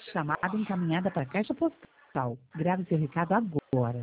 chamada encaminhada para a caixa postal. Grave seu recado agora.